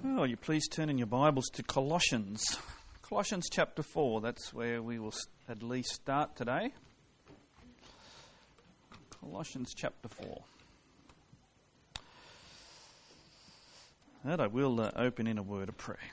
Well, you please turn in your Bibles to Colossians. Colossians chapter 4, that's where we will at least start today. Colossians chapter 4. And I will open in a word of prayer.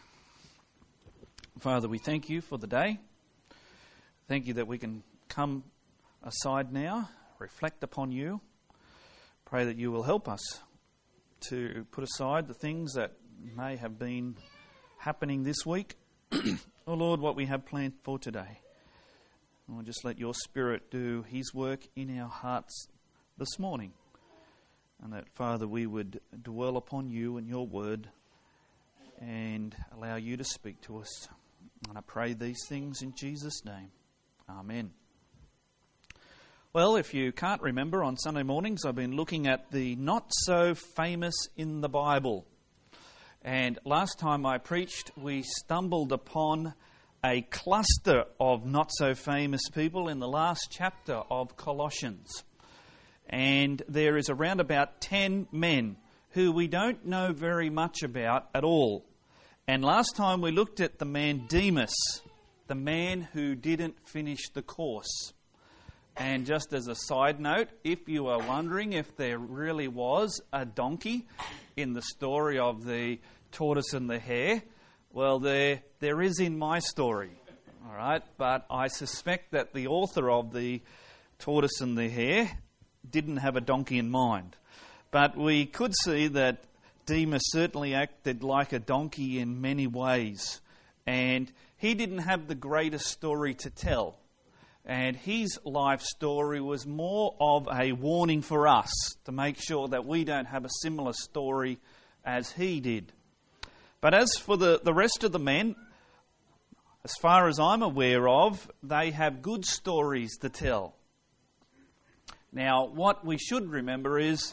Father, we thank you for the day. Thank you that we can come aside now, reflect upon you. Pray that you will help us to put aside the things that may have been happening this week. Oh Lord, what we have planned for today. Lord, just let your Spirit do his work in our hearts this morning. And that, Father, we would dwell upon you and your word and allow you to speak to us. And I pray these things in Jesus' name. Amen. Well, if you can't remember, on Sunday mornings I've been looking at the not so famous in the Bible. And last time I preached, we stumbled upon a cluster of not so famous people in the last chapter of Colossians. And there is around about 10 men who we don't know very much about at all. And last time we looked at the man Demas, the man who didn't finish the course. And just as a side note, if you are wondering if there really was a donkey in the story of the tortoise and the hare, well, there is in my story, all right? But I suspect that the author of the tortoise and the hare didn't have a donkey in mind. But we could see that Demas certainly acted like a donkey in many ways. And he didn't have the greatest story to tell. And his life story was more of a warning for us to make sure that we don't have a similar story as he did. But as for the rest of the men, as far as I'm aware of, they have good stories to tell. Now, what we should remember is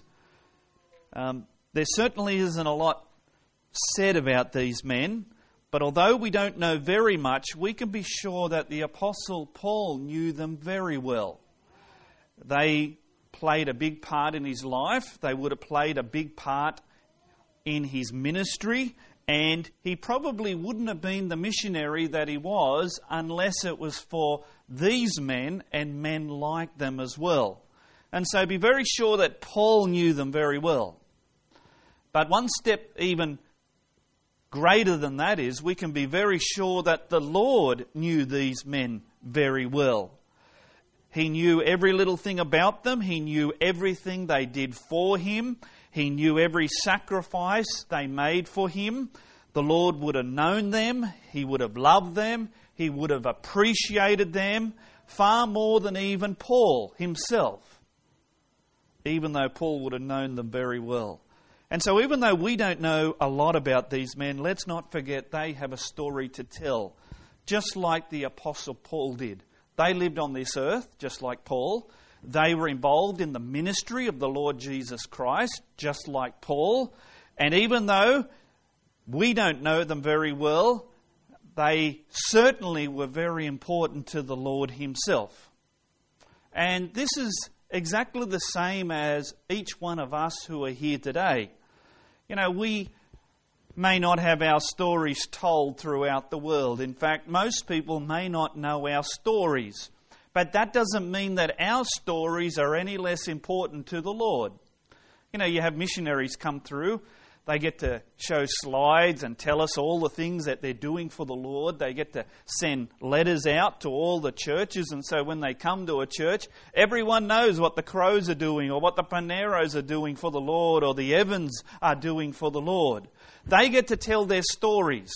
there certainly isn't a lot said about these men. But although we don't know very much, we can be sure that the Apostle Paul knew them very well. They played a big part in his life. They would have played a big part in his ministry. And he probably wouldn't have been the missionary that he was unless it was for these men and men like them as well. And so be very sure that Paul knew them very well. But one step even greater than that is we can be very sure that the Lord knew these men very well. He knew every little thing about them. He knew everything they did for him. He knew every sacrifice they made for him. The Lord would have known them. He would have loved them. He would have appreciated them far more than even Paul himself, even though Paul would have known them very well. And so even though we don't know a lot about these men, let's not forget they have a story to tell, just like the Apostle Paul did. They lived on this earth, just like Paul. They were involved in the ministry of the Lord Jesus Christ, just like Paul. And even though we don't know them very well, they certainly were very important to the Lord himself. And this is exactly the same as each one of us who are here today. You know, we may not have our stories told throughout the world. In fact, most people may not know our stories. But that doesn't mean that our stories are any less important to the Lord. You know, you have missionaries come through. They get to show slides and tell us all the things that they're doing for the Lord. They get to send letters out to all the churches. And so when they come to a church, everyone knows what the Crows are doing or what the Paneros are doing for the Lord or the Evans are doing for the Lord. They get to tell their stories.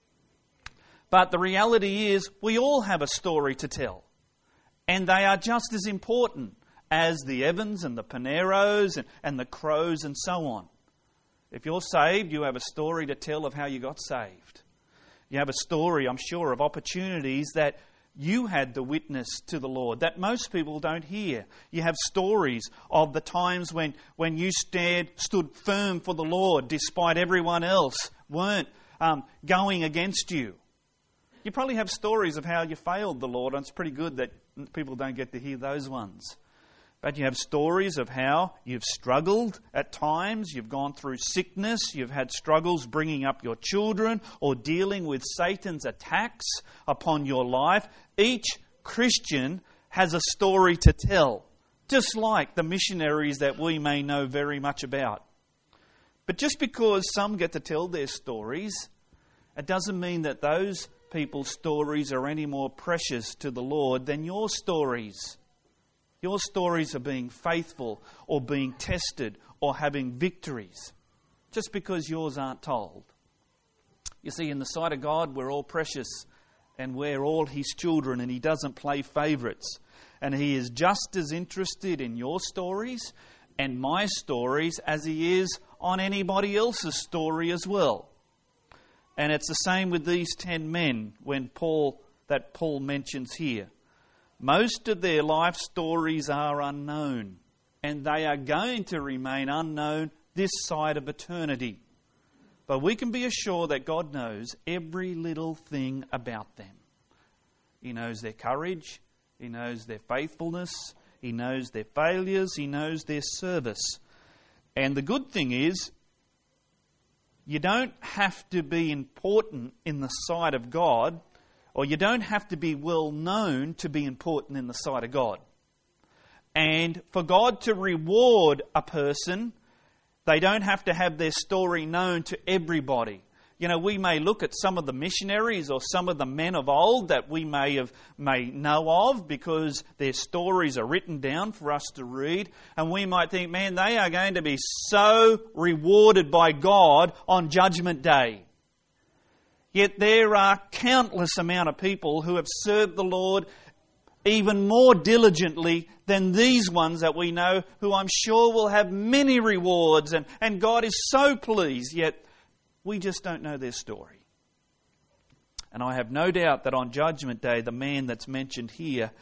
But the reality is we all have a story to tell. And they are just as important as the Evans and the Paneros and the Crows and so on. If you're saved, you have a story to tell of how you got saved. You have a story, I'm sure, of opportunities that you had to witness to the Lord that most people don't hear. You have stories of the times when you stood firm for the Lord despite everyone else weren't going against you. You probably have stories of how you failed the Lord, and it's pretty good that people don't get to hear those ones. But you have stories of how you've struggled at times, you've gone through sickness, you've had struggles bringing up your children or dealing with Satan's attacks upon your life. Each Christian has a story to tell, just like the missionaries that we may know very much about. But just because some get to tell their stories, it doesn't mean that those people's stories are any more precious to the Lord than your stories. Your stories are being faithful or being tested or having victories, just because yours aren't told. You see, in the sight of God, we're all precious and we're all His children, and He doesn't play favourites. And He is just as interested in your stories and my stories as He is on anybody else's story as well. And it's the same with these 10 men that Paul mentions here. Most of their life stories are unknown, and they are going to remain unknown this side of eternity. But we can be assured that God knows every little thing about them. He knows their courage, He knows their faithfulness, He knows their failures, He knows their service. And the good thing is, you don't have to be important in the sight of God, or you don't have to be well known to be important in the sight of God. And for God to reward a person, they don't have to have their story known to everybody. You know, we may look at some of the missionaries or some of the men of old that we may know of because their stories are written down for us to read, and we might think, man, they are going to be so rewarded by God on Judgment Day. Yet there are countless amount of people who have served the Lord even more diligently than these ones that we know, who I'm sure will have many rewards, and God is so pleased, yet we just don't know their story. And I have no doubt that on Judgment Day, the man that's mentioned here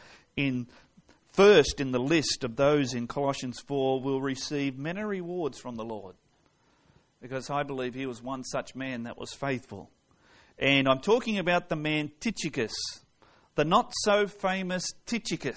first in the list of those in Colossians 4 will receive many rewards from the Lord, because I believe he was one such man that was faithful. And I'm talking about the man Tychicus, the not-so-famous Tychicus.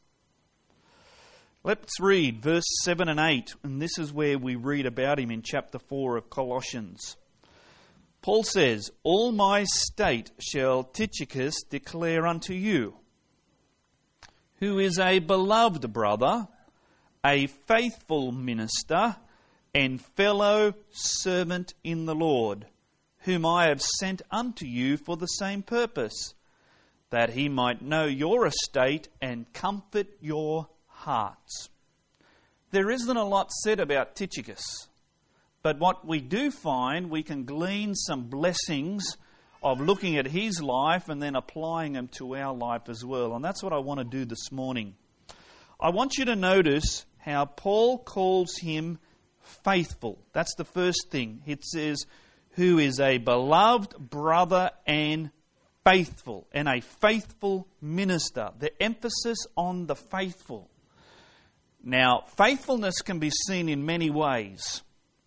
Let's read verse 7 and 8, and this is where we read about him in chapter 4 of Colossians. Paul says, "All my state shall Tychicus declare unto you, who is a beloved brother, a faithful minister, and fellow servant in the Lord, whom I have sent unto you for the same purpose, that he might know your estate and comfort your hearts." There isn't a lot said about Tychicus, but what we do find, we can glean some blessings of looking at his life and then applying them to our life as well. And that's what I want to do this morning. I want you to notice how Paul calls him faithful. That's the first thing. It says, who is a beloved brother and faithful, and a faithful minister. The emphasis on the faithful. Now, faithfulness can be seen in many ways.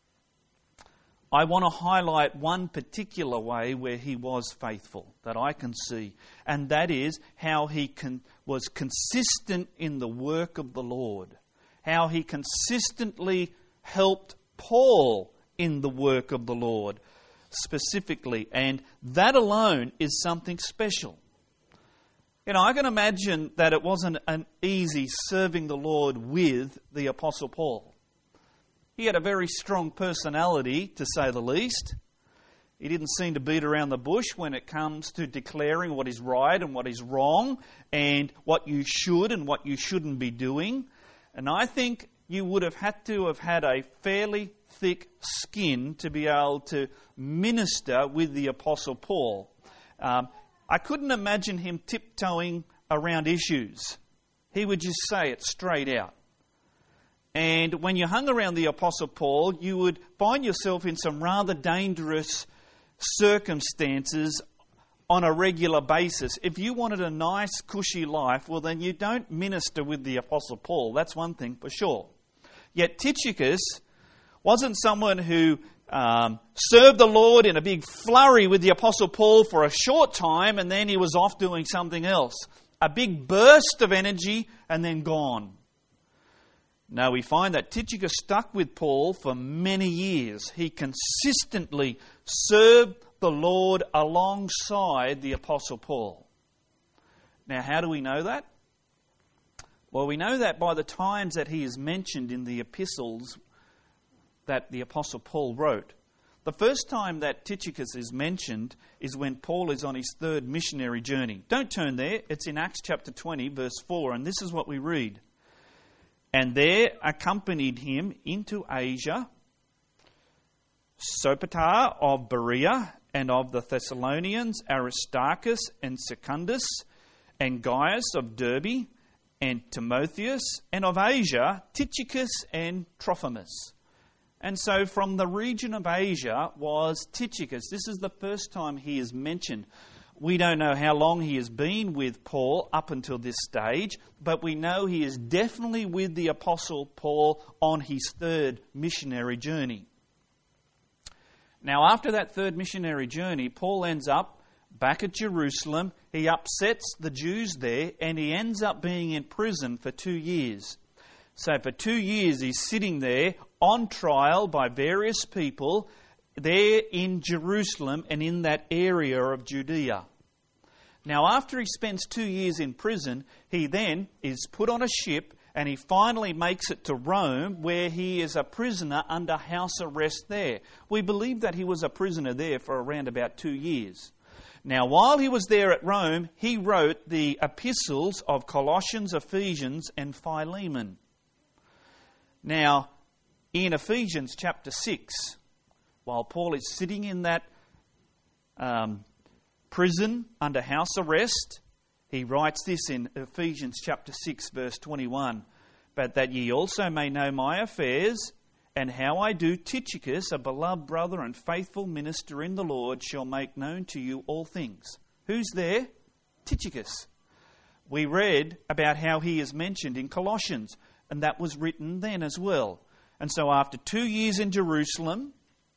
I want to highlight one particular way where he was faithful that I can see, and that is how he was consistent in the work of the Lord, how he consistently helped Paul in the work of the Lord specifically, and that alone is something special. You know, I can imagine that it wasn't an easy serving the Lord with the Apostle Paul. He had a very strong personality, to say the least. He didn't seem to beat around the bush when it comes to declaring what is right and what is wrong, and what you should and what you shouldn't be doing. And I think you would have had a fairly thick skin to be able to minister with the Apostle Paul. I couldn't imagine him tiptoeing around issues. He would just say it straight out. And when you hung around the Apostle Paul, you would find yourself in some rather dangerous circumstances on a regular basis. If you wanted a nice, cushy life, well, then you don't minister with the Apostle Paul. That's one thing for sure. Yet Tychicus wasn't someone who served the Lord in a big flurry with the Apostle Paul for a short time and then he was off doing something else. A big burst of energy and then gone. No, we find that Tychicus stuck with Paul for many years. He consistently served the Lord alongside the Apostle Paul. Now, how do we know that? Well, we know that by the times that he is mentioned in the epistles that the Apostle Paul wrote. The first time that Tychicus is mentioned is when Paul is on his third missionary journey. Don't turn there. It's in Acts chapter 20, verse 4, and this is what we read. And there accompanied him into Asia Sopater of Berea, and of the Thessalonians Aristarchus and Secundus, and Gaius of Derbe, and Timotheus, and of Asia Tychicus and Trophimus. And so from the region of Asia was Tychicus. This is the first time he is mentioned. We don't know how long he has been with Paul up until this stage, but we know he is definitely with the Apostle Paul on his third missionary journey. Now, after that third missionary journey, Paul ends up back at Jerusalem. He upsets the Jews there, and he ends up being in prison for 2 years. So for 2 years, he's sitting there on trial by various people there in Jerusalem and in that area of Judea. Now, after he spends 2 years in prison, he then is put on a ship and he finally makes it to Rome, where he is a prisoner under house arrest there. We believe that he was a prisoner there for around about 2 years. Now, while he was there at Rome, he wrote the epistles of Colossians, Ephesians, and Philemon. Now, in Ephesians chapter 6, while Paul is sitting in that prison under house arrest, he writes this in Ephesians chapter 6, verse 21, "But that ye also may know my affairs, and how I do, Tychicus, a beloved brother and faithful minister in the Lord, shall make known to you all things." Who's there? Tychicus. We read about how he is mentioned in Colossians, and that was written then as well. And so after 2 years in Jerusalem,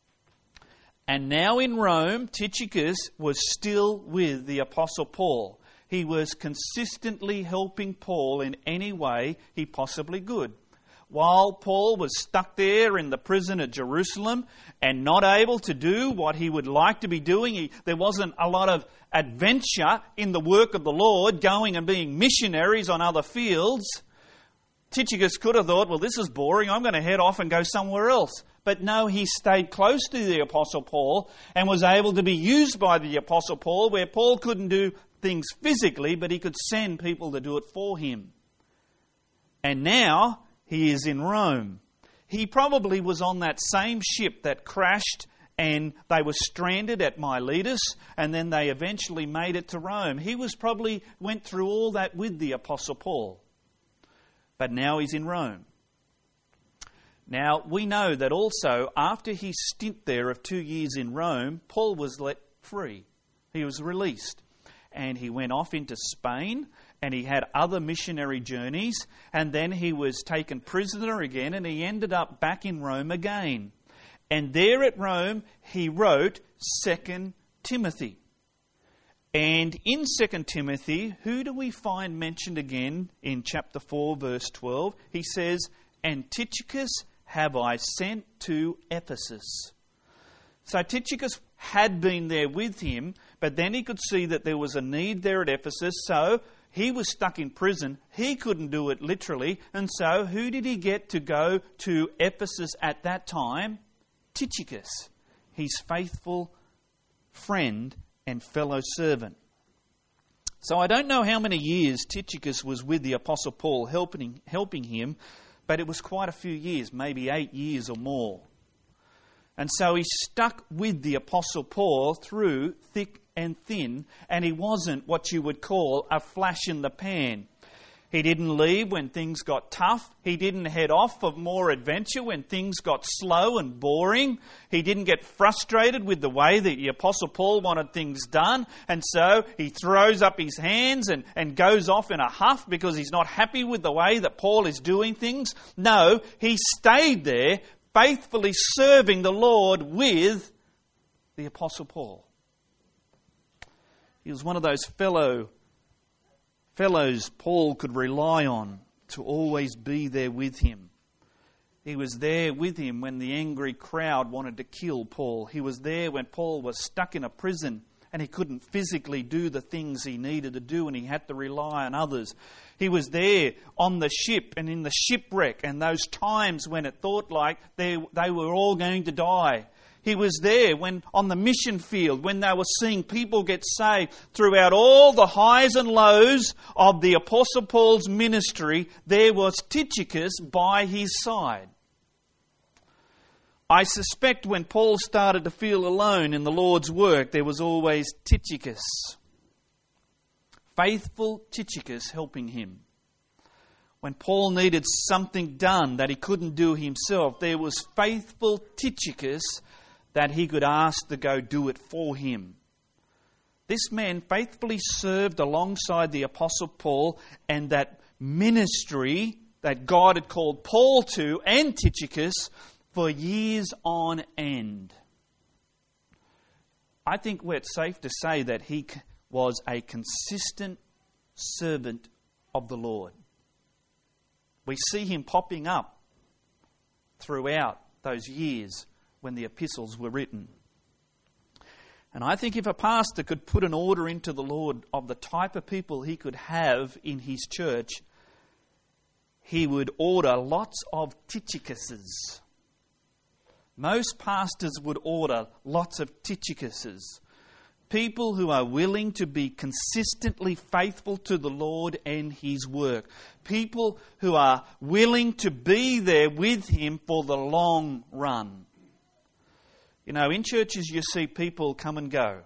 and now in Rome, Tychicus was still with the Apostle Paul. He was consistently helping Paul in any way he possibly could. While Paul was stuck there in the prison at Jerusalem and not able to do what he would like to be doing, there wasn't a lot of adventure in the work of the Lord, going and being missionaries on other fields. Tychicus could have thought, well, this is boring, I'm going to head off and go somewhere else. But no, he stayed close to the Apostle Paul and was able to be used by the Apostle Paul, where Paul couldn't do things physically, but he could send people to do it for him. And now he is in Rome. He probably was on that same ship that crashed and they were stranded at Miletus, and then they eventually made it to Rome. He was probably went through all that with the Apostle Paul. But now he's in Rome. Now, we know that also after his stint there of 2 years in Rome, Paul was let free. He was released. And he went off into Spain, and he had other missionary journeys, and then he was taken prisoner again, and he ended up back in Rome again. And there at Rome, he wrote 2 Timothy. And in 2 Timothy, who do we find mentioned again in chapter 4, verse 12? He says, "And Tychicus have I sent to Ephesus." So Tychicus had been there with him, but then he could see that there was a need there at Ephesus, so he was stuck in prison. He couldn't do it literally, and so who did he get to go to Ephesus at that time? Tychicus, his faithful friend and fellow servant. So I don't know how many years Tychicus was with the Apostle Paul helping him, but it was quite a few years, maybe 8 years or more. And so he stuck with the Apostle Paul through thick and thin, and he wasn't what you would call a flash in the pan. He didn't leave when things got tough. He didn't head off for more adventure when things got slow and boring. He didn't get frustrated with the way that the Apostle Paul wanted things done, and so he throws up his hands and goes off in a huff because he's not happy with the way that Paul is doing things. No, he stayed there, faithfully serving the Lord with the Apostle Paul. He was one of those fellows Paul could rely on to always be there with him. He was there with him when the angry crowd wanted to kill Paul. He was there when Paul was stuck in a prison and he couldn't physically do the things he needed to do and he had to rely on others. He was there on the ship and in the shipwreck and those times when it thought like they were all going to die. He was there when on the mission field when they were seeing people get saved. Throughout all the highs and lows of the Apostle Paul's ministry, there was Tychicus by his side. I suspect when Paul started to feel alone in the Lord's work, there was always Tychicus. Faithful Tychicus helping him. When Paul needed something done that he couldn't do himself, there was faithful Tychicus that he could ask to go do it for him. This man faithfully served alongside the Apostle Paul, and that ministry that God had called Paul to and Tychicus for years on end. I think it's safe to say that he was a consistent servant of the Lord. We see him popping up throughout those years when the epistles were written. And I think if a pastor could put an order into the Lord of the type of people he could have in his church, he would order lots of Tychicuses. Most pastors would order lots of Tychicuses. People who are willing to be consistently faithful to the Lord and His work. People who are willing to be there with Him for the long run. You know, in churches you see people come and go.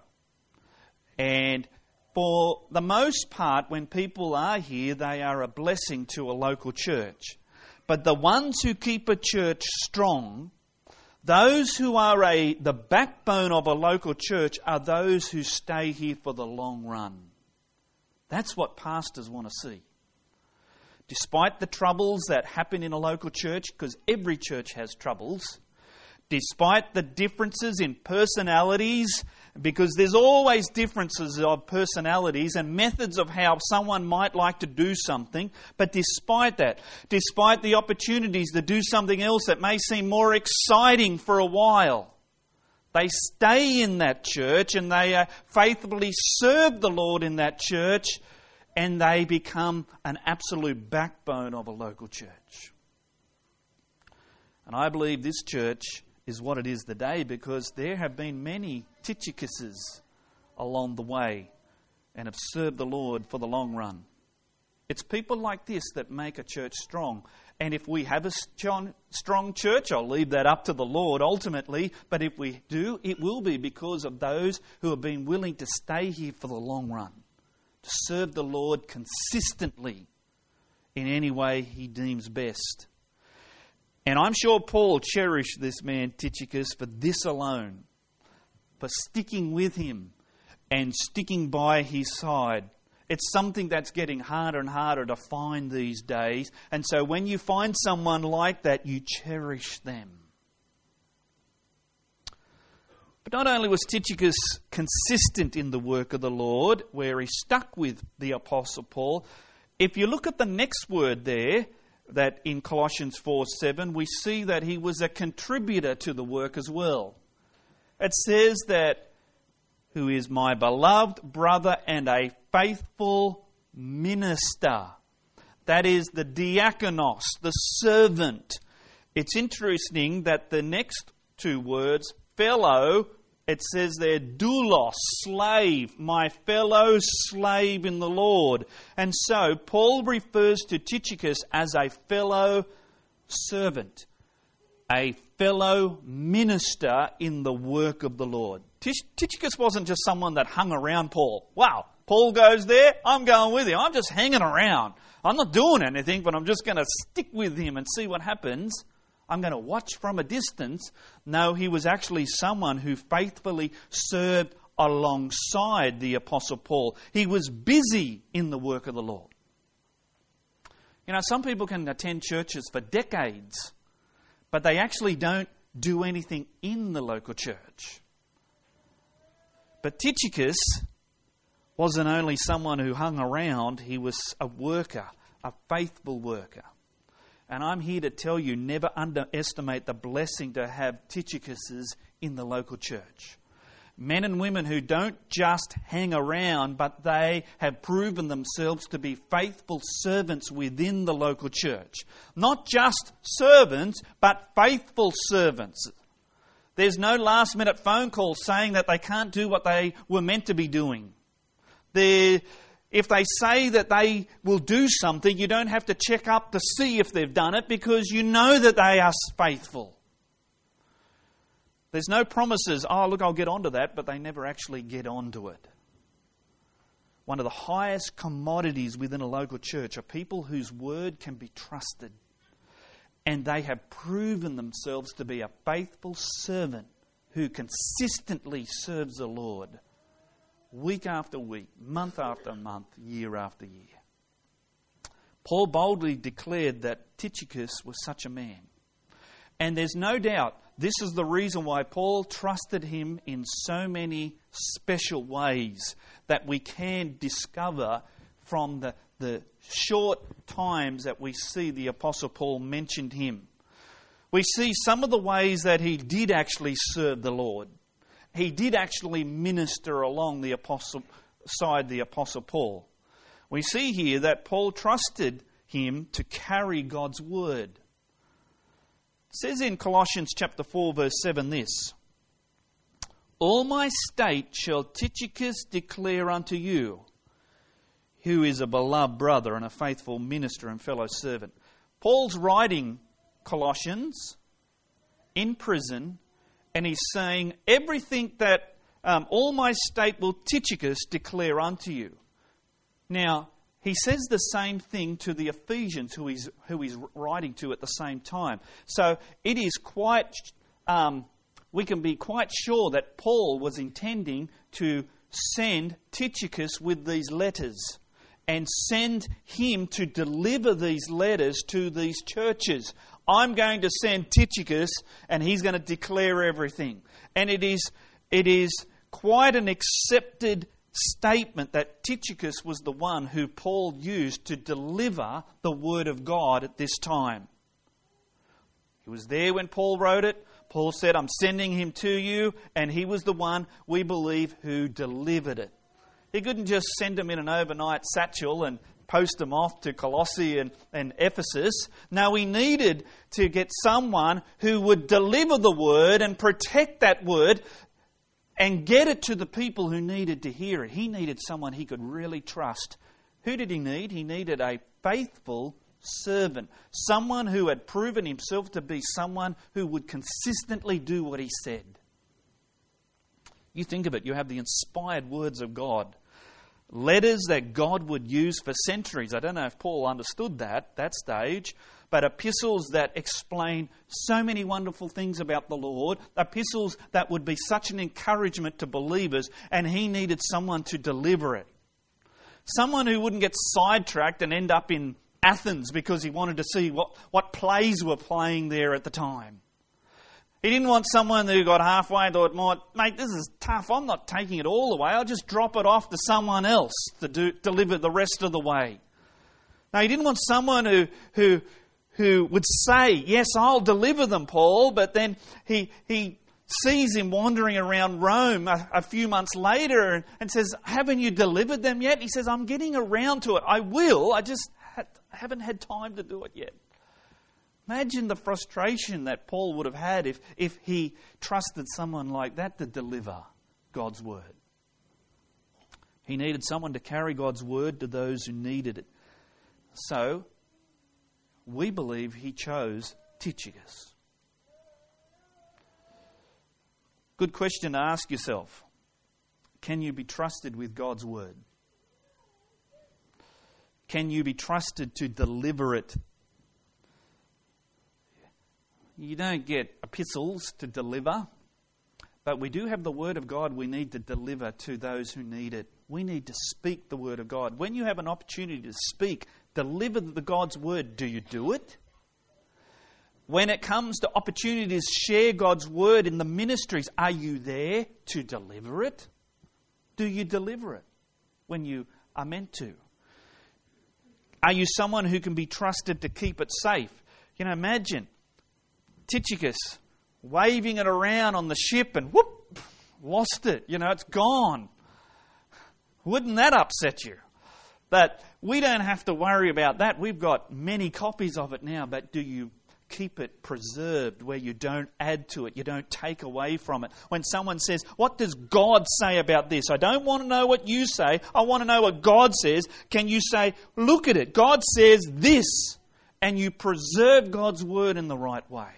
And for the most part, when people are here, they are a blessing to a local church. But the ones who keep a church strong, those who are the backbone of a local church, are those who stay here for the long run. That's what pastors want to see. Despite the troubles that happen in a local church, because every church has troubles, despite the differences in personalities, because there's always differences of personalities and methods of how someone might like to do something, but despite that, despite the opportunities to do something else that may seem more exciting for a while, they stay in that church and they faithfully serve the Lord in that church, and they become an absolute backbone of a local church. And I believe this church is what it is today because there have been many Tychicuses along the way and have served the Lord for the long run. It's people like this that make a church strong. And if we have a strong church, I'll leave that up to the Lord ultimately, but if we do, it will be because of those who have been willing to stay here for the long run, to serve the Lord consistently in any way He deems best. And I'm sure Paul cherished this man Tychicus for this alone, for sticking with him and sticking by his side. It's something that's getting harder and harder to find these days. And so when you find someone like that, you cherish them. But not only was Tychicus consistent in the work of the Lord, where he stuck with the Apostle Paul, if you look at the next word there, that in Colossians 4:7, we see that he was a contributor to the work as well. It says that, who is my beloved brother and a faithful minister. That is the diakonos, the servant. It's interesting that the next two words, fellow, it says there, doulos, slave, my fellow slave in the Lord. And so Paul refers to Tychicus as a fellow servant, a fellow minister in the work of the Lord. Tychicus wasn't just someone that hung around Paul. Wow, Paul goes there, I'm going with him. I'm just hanging around. I'm not doing anything, but I'm just going to stick with him and see what happens. I'm going to watch from a distance. No, he was actually someone who faithfully served alongside the Apostle Paul. He was busy in the work of the Lord. You know, some people can attend churches for decades, but they actually don't do anything in the local church. But Tychicus wasn't only someone who hung around, he was a worker, a faithful worker. And I'm here to tell you, never underestimate the blessing to have Tychicuses in the local church. Men and women who don't just hang around, but they have proven themselves to be faithful servants within the local church. Not just servants, but faithful servants. There's no last-minute phone call saying that they can't do what they were meant to be doing. If they say that they will do something, you don't have to check up to see if they've done it, because you know that they are faithful. There's no promises, oh look, I'll get onto that, but they never actually get onto it. One of the highest commodities within a local church are people whose word can be trusted. And they have proven themselves to be a faithful servant who consistently serves the Lord. Week after week, month after month, year after year. Paul boldly declared that Tychicus was such a man. And there's no doubt this is the reason why Paul trusted him in so many special ways that we can discover from the short times that we see the Apostle Paul mentioned him. We see some of the ways that he did actually serve the Lord. He did actually minister along the Apostle Paul. We see here that Paul trusted him to carry God's word. It says in Colossians chapter 4 verse 7 this: "All my state shall Tychicus declare unto you, who is a beloved brother and a faithful minister and fellow servant." Paul's writing Colossians in prison, and he's saying, everything that all my state will Tychicus declare unto you. Now, he says the same thing to the Ephesians, who he's writing to at the same time. So it is quite, we can be quite sure that Paul was intending to send Tychicus with these letters and send him to deliver these letters to these churches. I'm going to send Tychicus and he's going to declare everything. And it is quite an accepted statement that Tychicus was the one who Paul used to deliver the word of God at this time. He was there when Paul wrote it. Paul said, I'm sending him to you, and he was the one, we believe, who delivered it. He couldn't just send them in an overnight satchel and post them off to Colossae and Ephesus. No, he needed to get someone who would deliver the word and protect that word and get it to the people who needed to hear it. He needed someone he could really trust. Who did he need? He needed a faithful servant. Someone who had proven himself to be someone who would consistently do what he said. You think of it, you have the inspired words of God. Letters that God would use for centuries. I don't know if Paul understood that stage, but epistles that explain so many wonderful things about the Lord, epistles that would be such an encouragement to believers, and he needed someone to deliver it. Someone who wouldn't get sidetracked and end up in Athens because he wanted to see what plays were playing there at the time. He didn't want someone who got halfway and thought, mate, this is tough. I'm not taking it all the way. I'll just drop it off to someone else to deliver the rest of the way. Now, he didn't want someone who would say, yes, I'll deliver them, Paul, but then he sees him wandering around Rome a few months later and says, haven't you delivered them yet? He says, I'm getting around to it. I will. I just haven't had time to do it yet. Imagine the frustration that Paul would have had if he trusted someone like that to deliver God's word. He needed someone to carry God's word to those who needed it. So, we believe he chose Tychicus. Good question to ask yourself. Can you be trusted with God's word? Can you be trusted to deliver it? You don't get epistles to deliver, but we do have the word of God we need to deliver to those who need it. We need to speak the word of God. When you have an opportunity to speak, deliver the God's word, do you do it? When it comes to opportunities to share God's word in the ministries, are you there to deliver it? Do you deliver it when you are meant to? Are you someone who can be trusted to keep it safe? Imagine Tychicus waving it around on the ship and whoop, lost it. It's gone. Wouldn't that upset you? But we don't have to worry about that. We've got many copies of it now, but do you keep it preserved where you don't add to it, you don't take away from it? When someone says, what does God say about this? I don't want to know what you say, I want to know what God says. Can you say, look at it, God says this, and you preserve God's word in the right way?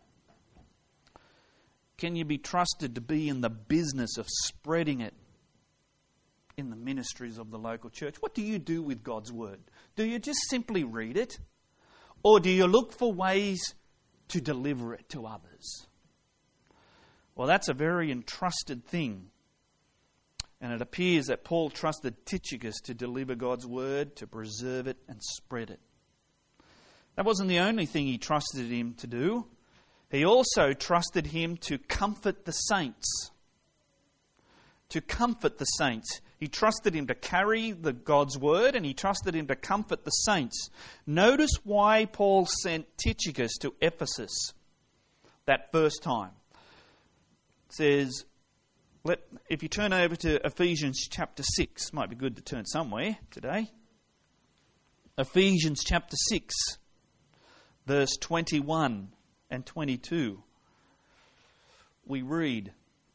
Can you be trusted to be in the business of spreading it in the ministries of the local church? What do you do with God's word? Do you just simply read it? Or do you look for ways to deliver it to others? Well, that's a very entrusted thing. And it appears that Paul trusted Tychicus to deliver God's word, to preserve it and spread it. That wasn't the only thing he trusted him to do. He also trusted him to comfort the saints. To comfort the saints. He trusted him to carry God's word, and he trusted him to comfort the saints. Notice why Paul sent Tychicus to Ephesus that first time. It says, if you turn over to Ephesians chapter 6, might be good to turn somewhere today. Ephesians chapter 6, verse 21 and 22. We read,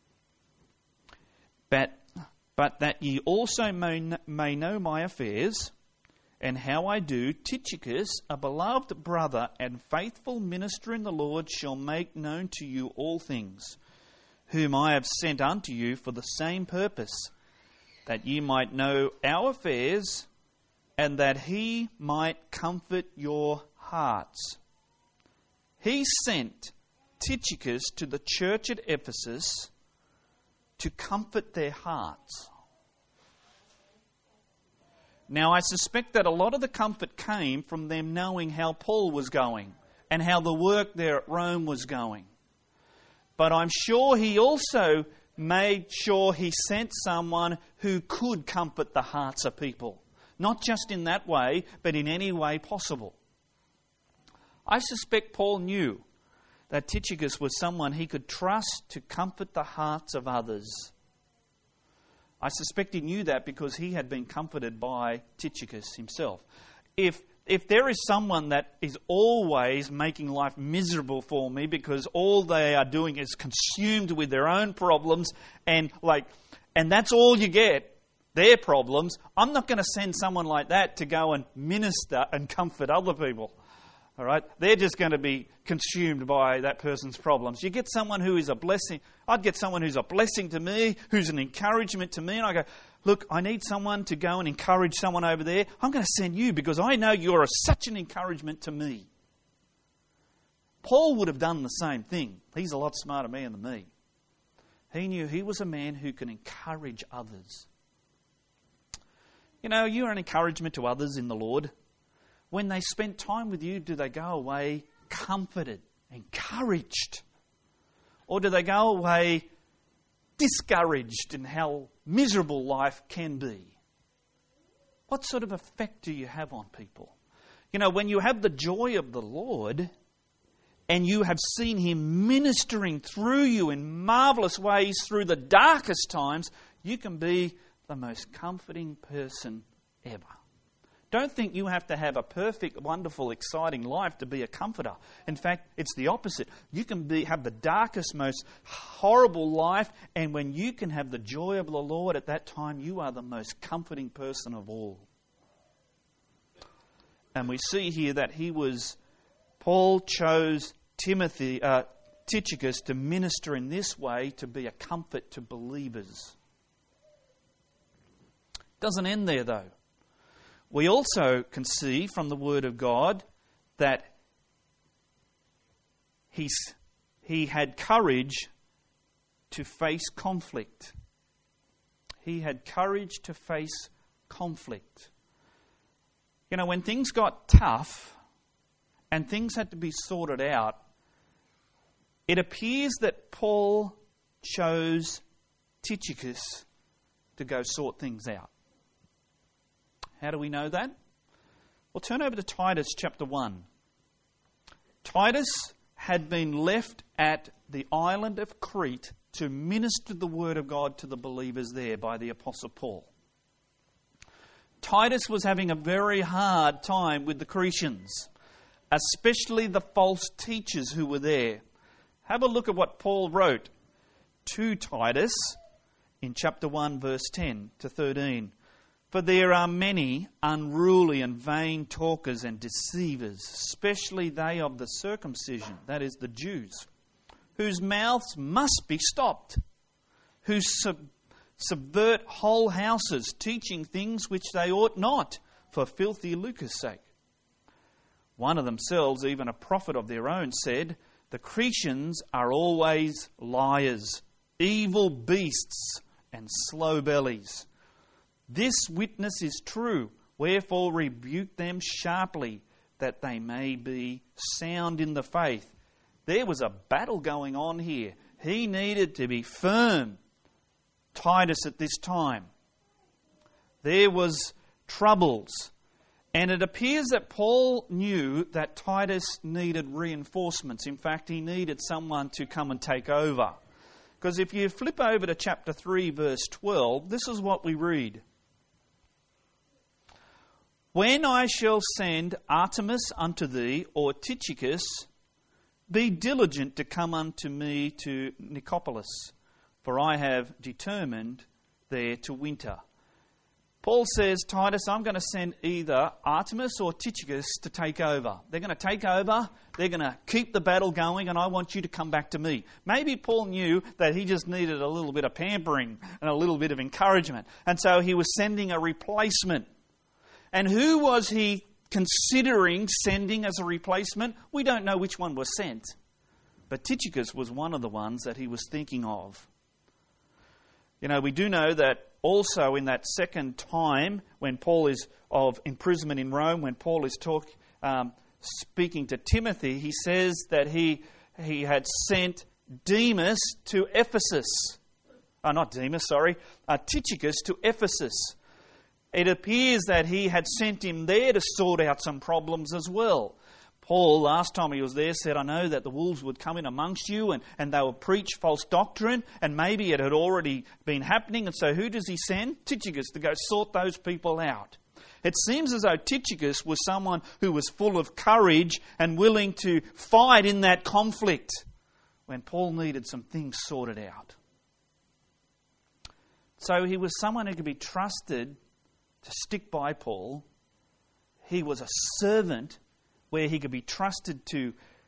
But that ye also may know my affairs, and how I do, Tychicus, a beloved brother and faithful minister in the Lord, shall make known to you all things, whom I have sent unto you for the same purpose, that ye might know our affairs, and that he might comfort your hearts. He sent Tychicus to the church at Ephesus to comfort their hearts. Now, I suspect that a lot of the comfort came from them knowing how Paul was going and how the work there at Rome was going. But I'm sure he also made sure he sent someone who could comfort the hearts of people. Not just in that way, but in any way possible. I suspect Paul knew that Tychicus was someone he could trust to comfort the hearts of others. I suspect he knew that because he had been comforted by Tychicus himself. If there is someone that is always making life miserable for me because all they are doing is consumed with their own problems and that's all you get, their problems, I'm not going to send someone like that to go and minister and comfort other people. All right, they're just going to be consumed by that person's problems. You get someone who is a blessing. I'd get someone who's a blessing to me, who's an encouragement to me, and I go, look, I need someone to go and encourage someone over there. I'm going to send you because I know you're such an encouragement to me. Paul would have done the same thing. He's a lot smarter man than me. He knew he was a man who can encourage others. You're an encouragement to others in the Lord. When they spend time with you, do they go away comforted, encouraged? Or do they go away discouraged in how miserable life can be? What sort of effect do you have on people? When you have the joy of the Lord and you have seen him ministering through you in marvellous ways through the darkest times, you can be the most comforting person ever. Don't think you have to have a perfect, wonderful, exciting life to be a comforter. In fact, it's the opposite. You can have the darkest, most horrible life, and when you can have the joy of the Lord at that time, you are the most comforting person of all. And we see here that Paul chose Tychicus to minister in this way to be a comfort to believers. Doesn't end there though. We also can see from the Word of God that he had courage to face conflict. He had courage to face conflict. When things got tough and things had to be sorted out, it appears that Paul chose Tychicus to go sort things out. How do we know that? Well, turn over to Titus chapter 1. Titus had been left at the island of Crete to minister the word of God to the believers there by the Apostle Paul. Titus was having a very hard time with the Cretans, especially the false teachers who were there. Have a look at what Paul wrote to Titus in chapter 1, verse 10 to 13. For there are many unruly and vain talkers and deceivers, especially they of the circumcision, that is the Jews, whose mouths must be stopped, who subvert whole houses, teaching things which they ought not, for filthy lucre's sake. One of themselves, even a prophet of their own, said, the Cretans are always liars, evil beasts, and slow bellies. This witness is true, wherefore rebuke them sharply, that they may be sound in the faith. There was a battle going on here. He needed to be firm, Titus, at this time. There was troubles. And it appears that Paul knew that Titus needed reinforcements. In fact, he needed someone to come and take over. Because if you flip over to chapter 3, verse 12, this is what we read. When I shall send Artemas unto thee, or Tychicus, be diligent to come unto me to Nicopolis, for I have determined there to winter. Paul says, Titus, I'm going to send either Artemas or Tychicus to take over. They're going to take over, they're going to keep the battle going, and I want you to come back to me. Maybe Paul knew that he just needed a little bit of pampering and a little bit of encouragement. And so he was sending a replacement. And who was he considering sending as a replacement? We don't know which one was sent. But Tychicus was one of the ones that he was thinking of. You know, we do know that also in that second time when Paul is of imprisonment in Rome, when Paul is speaking to Timothy, he says that he had sent Demas to Ephesus. Tychicus to Ephesus. It appears that he had sent him there to sort out some problems as well. Paul, last time he was there, said, I know that the wolves would come in amongst you and they will preach false doctrine, and maybe it had already been happening. And so who does he send? Tychicus, to go sort those people out. It seems as though Tychicus was someone who was full of courage and willing to fight in that conflict when Paul needed some things sorted out. So he was someone who could be trusted to stick by Paul. He was a servant where he could be trusted to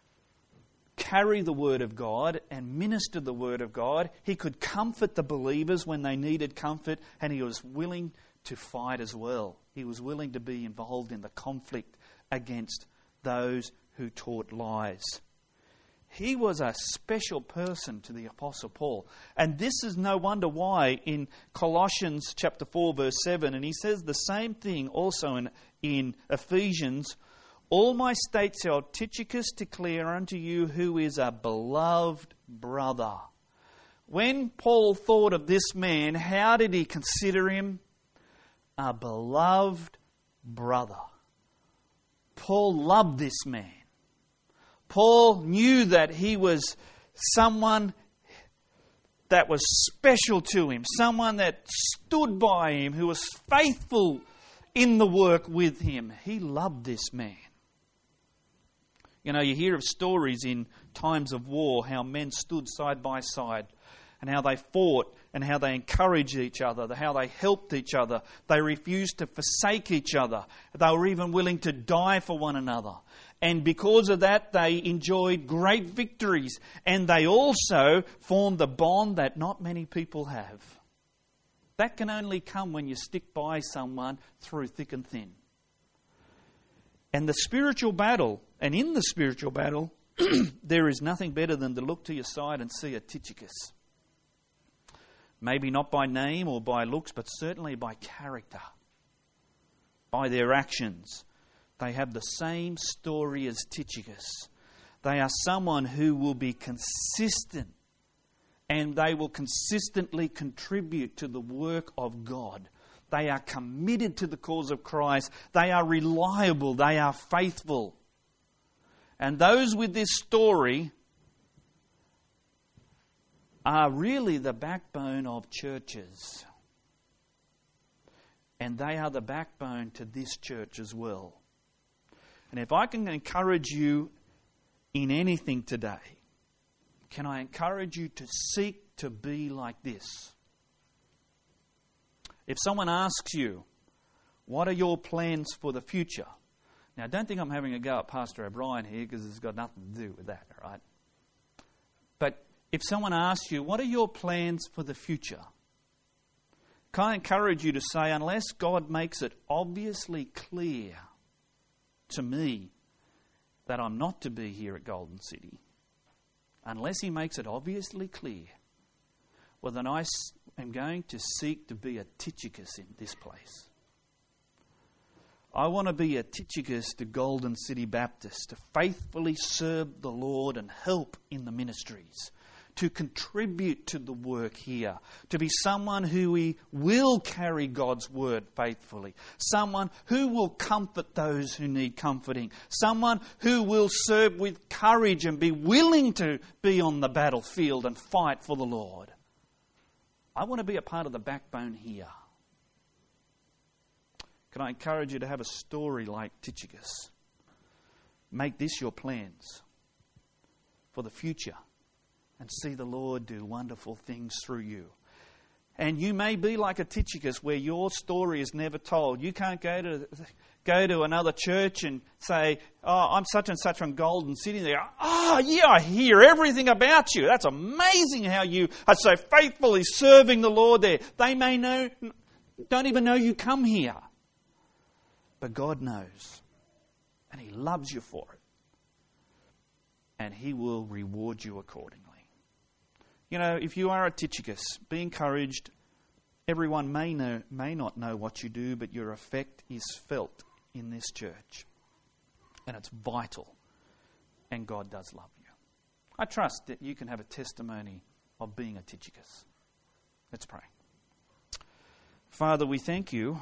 carry the Word of God and minister the Word of God. He could comfort the believers when they needed comfort, and he was willing to fight as well. He was willing to be involved in the conflict against those who taught lies. He was a special person to the Apostle Paul. And this is no wonder why in Colossians chapter 4 verse 7, and he says the same thing also in Ephesians, all my state shall Tychicus declare unto you, who is a beloved brother. When Paul thought of this man, how did he consider him? A beloved brother. Paul loved this man. Paul knew that he was someone that was special to him, someone that stood by him, who was faithful in the work with him. He loved this man. You know, you hear of stories in times of war, how men stood side by side and how they fought and how they encouraged each other, how they helped each other. They refused to forsake each other. They were even willing to die for one another. And because of that, they enjoyed great victories. And they also formed the bond that not many people have. That can only come when you stick by someone through thick and thin. And the spiritual battle, and in the spiritual battle, there is nothing better than to look to your side and see a Tychicus. Maybe not by name or by looks, but certainly by character, by their actions. They have the same story as Tychicus. They are someone who will be consistent, and they will consistently contribute to the work of God. They are committed to the cause of Christ. They are reliable. They are faithful. And those with this story are really the backbone of churches. And they are the backbone to this church as well. And if I can encourage you in anything today, can I encourage you to seek to be like this? If someone asks you, what are your plans for the future? Now, don't think I'm having a go at Pastor O'Brien here, because it's got nothing to do with that, all right? But if someone asks you, what are your plans for the future? Can I encourage you to say, unless God makes it obviously clear to me that I'm not to be here at Golden City, unless He makes it obviously clear, well, then I am going to seek to be a Tychicus in this place. I want to be a Tychicus to Golden City Baptist, to faithfully serve the Lord and help in the ministries, to contribute to the work here, to be someone who will carry God's word faithfully, someone who will comfort those who need comforting, someone who will serve with courage and be willing to be on the battlefield and fight for the Lord. I want to be a part of the backbone here. Can I encourage you to have a story like Tychicus? Make this your plans for the future and see the Lord do wonderful things through you. And you may be like a Tychicus where your story is never told. You can't go to another church and say, oh, I'm such and such from Golden City. They go, oh, yeah, I hear everything about you. That's amazing how you are so faithfully serving the Lord there. They don't even know you come here. But God knows. And He loves you for it. And He will reward you accordingly. You know, if you are a Tychicus, be encouraged. Everyone may not know what you do, but your effect is felt in this church. And it's vital. And God does love you. I trust that you can have a testimony of being a Tychicus. Let's pray. Father, we thank you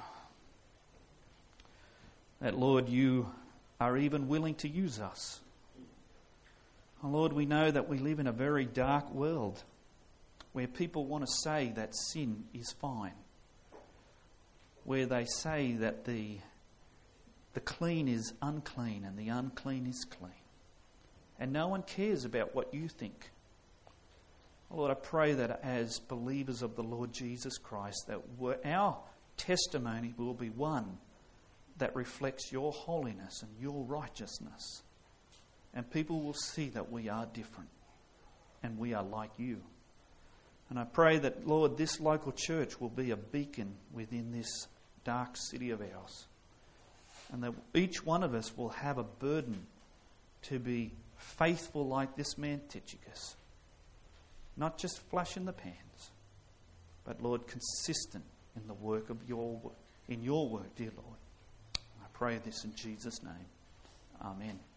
that, Lord, you are even willing to use us. Oh, Lord, we know that we live in a very dark world where people want to say that sin is fine, where they say that the clean is unclean and the unclean is clean. And no one cares about what you think. Oh, Lord, I pray that as believers of the Lord Jesus Christ, that our testimony will be one that reflects your holiness and your righteousness. And people will see that we are different and we are like you. And I pray that, Lord, this local church will be a beacon within this dark city of ours. And that each one of us will have a burden to be faithful like this man Tychicus. Not just flash in the pans, but, Lord, consistent in the work of your work, dear Lord. I pray this in Jesus' name. Amen.